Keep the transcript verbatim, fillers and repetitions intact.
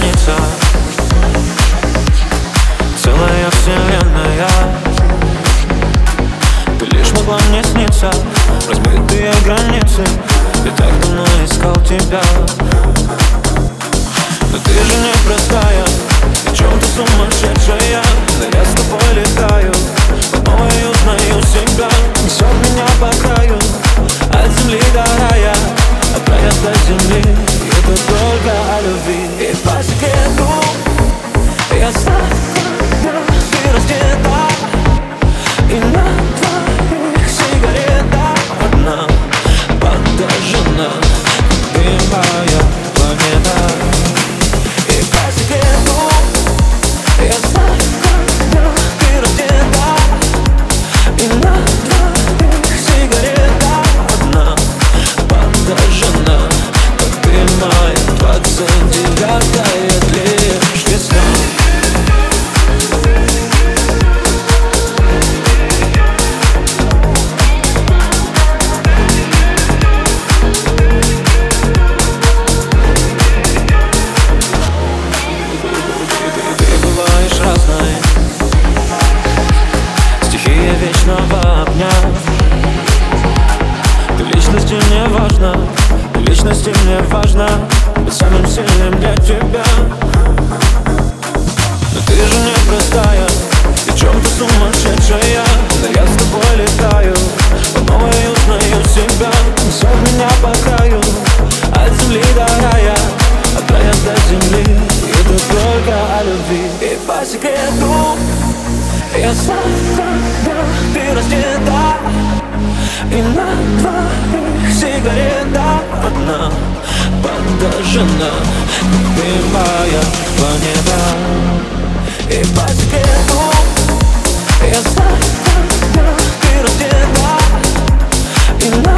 граница, целая вселенная. Ты лишь могла мне сниться, размытые границы. Я так давно искал тебя, но ты же не простая, о чем ты сумасшедшая. Но я с тобой летаю, по новой узнаю себя. Несет меня по краю, от земли до рая, от рая до земли. И это только о любви. И по секрету я знаю, ты раздета, и на твоих сигаретах одна подожжена. Ты моя планета. И по секрету я знаю, ты раздета, и на твоих сигаретах одна подожжена. Как ты моя двадцать девятая лишь весна. Стихия вечного огня. Ты личности мне важна, ты личности мне важна. Быть самым сильным для тебя. Но ты же не простая, и в чем ты сумасшедшая. Но я с тобой летаю, по новой узнаю себя. Несет меня по краю, от земли до рая, от рая до земли. И это только о любви. И по секрету я знаю, ты раздета, и на твоих сигаретах одна подожжена. Ты моя планета. И по секрету я знаю, ты раздета, и на